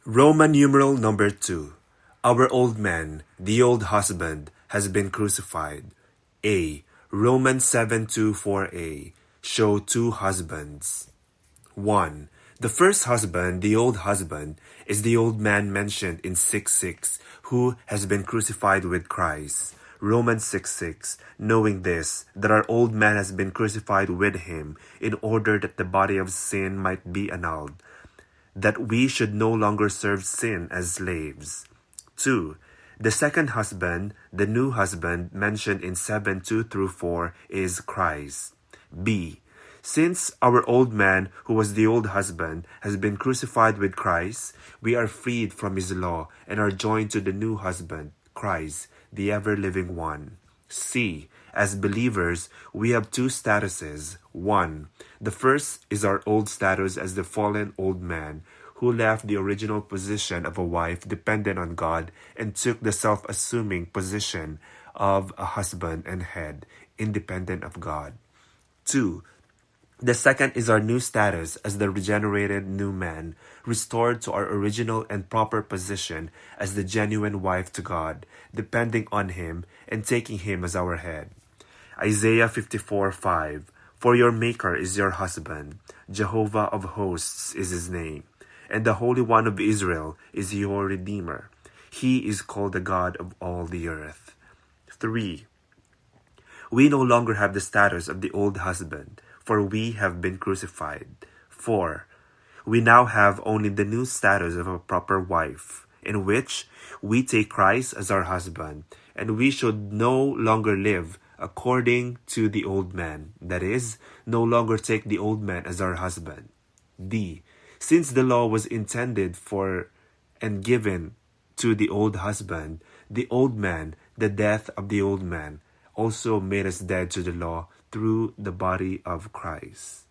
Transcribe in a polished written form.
Roman numeral number 2. Our old man, the old husband, has been crucified. A. Romans 7:2-4a. Show two husbands. 1. The first husband, the old husband, is the old man mentioned in 6:6, who has been crucified with Christ. Romans 6:6, knowing this, that our old man has been crucified with him, in order that the body of sin might be annulled, that we should no longer serve sin as slaves. 2. The second husband, the new husband, mentioned in 7:2-4, is Christ. B. Since our old man, who was the old husband, has been crucified with Christ, we are freed from his law and are joined to the new husband, Christ, the ever-living one. C. As believers, we have two statuses. 1. The first is our old status as the fallen old man, who left the original position of a wife dependent on God and took the self-assuming position of a husband and head, independent of God. 2. The second is our new status as the regenerated new man, restored to our original and proper position as the genuine wife to God, depending on him and taking him as our head. Isaiah 54:5. For your Maker is your husband, Jehovah of hosts is his name, and the Holy One of Israel is your Redeemer. He is called the God of all the earth. 3. We no longer have the status of the old husband, for we have been crucified. 4. We now have only the new status of a proper wife, in which we take Christ as our husband, and we should no longer live according to the old man, that is, no longer take the old man as our husband. D. Since the law was intended for and given to the old husband, the old man, the death of the old man, also made us dead to the law through the body of Christ.